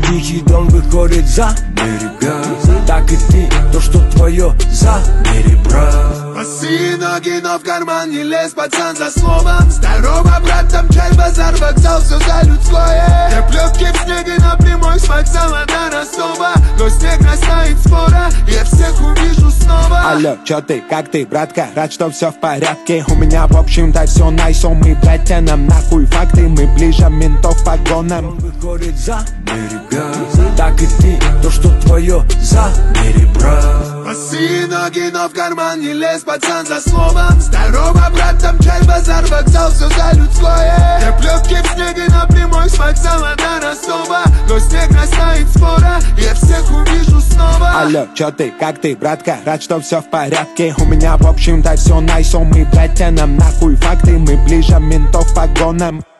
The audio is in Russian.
Тихий дон выходит за берега. Так и ты, то, что твое, за перебрал. Босые ноги, но в карман не лез, пацан, за словом. Здорово, брат, там чай, базар, вокзал, все за людское. Я плетки в снеге на прямой с вокзала до Ростова. Но снег растает скоро, я всех увижу снова. Алло, чё ты, как ты, братка? Рад, что все в порядке. У меня, в общем-то, все найсо. Мы, братья, нам нахуй факты. Мы ближе ментов по гонам. Выходит за берега. Так и ты, то, что твое, за перебрал. Босые ноги, но в карман не лез, пацан, за словом. Здорово, брат, там чай, базар, вокзал, все за людское. Я плетки в снеге на прямой с вокзала до Ростова. Но снег растает скоро, я всех увижу снова. Алло, чё ты, как ты, братка? Рад, что все в порядке. У меня, в общем-то, все найсо. Мы, братья, нам нахуй факты. Мы ближе ментов по гонам.